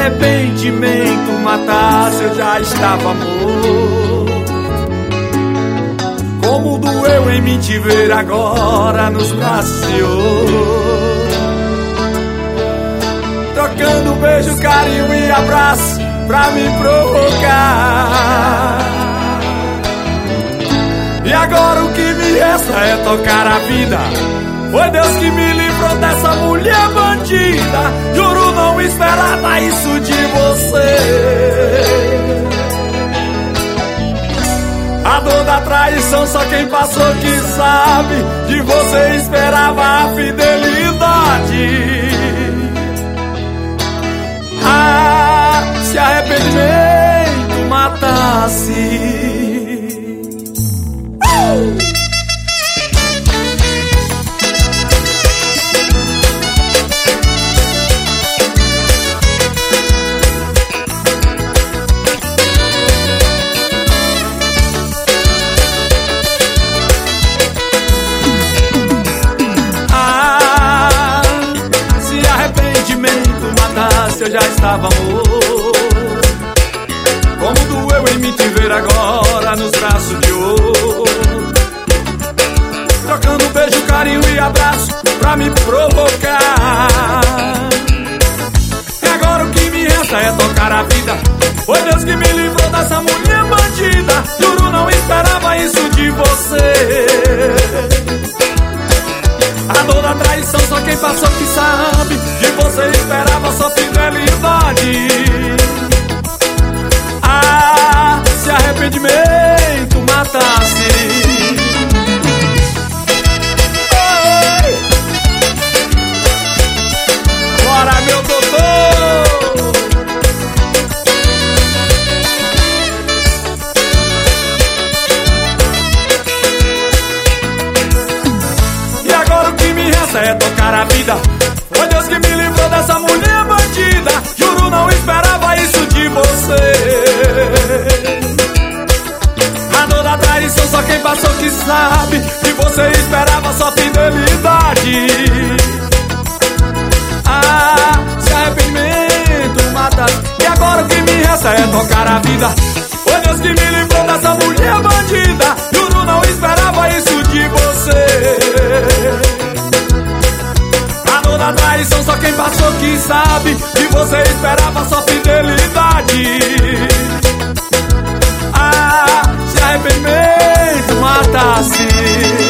arrependimento matasse, eu já estava morto. Como doeu em mim te ver agora nos braços de ouro, trocando beijo, carinho e abraço pra me provocar. E agora o que me resta é tocar a vida. Foi Deus que me livrou dessa mulher bandida. Juro, não esperava isso de você. A dor da traição só quem passou que sabe. De você esperava a fidelidade. Ah, se arrependimento matasse. Eu já estava morto. Como doeu em mim te ver agora nos braços de ouro, trocando beijo, carinho e abraço pra me provocar. E agora o que me resta é tocar a vida. Foi Deus que me livrou dessa mulher bandida. Juro, não esperava isso de você. A dor da traição só quem passou que sabe. De você esperava só fidelidade. Ah, se arrependimento matasse. Oi! Bora, meu doutor! É tocar a vida. Foi Deus que me livrou dessa mulher bandida. Juro, não esperava isso de você. A dor da traição só quem passou que sabe. De você esperava só fidelidade. Ah, se arrependimento mata. E agora o que me resta é tocar a vida. Foi Deus que me livrou dessa mulher bandida. Juro, não esperava isso de você. Da traição só quem passou que sabe. E você esperava só fidelidade. Ah, se arrependimento matasse.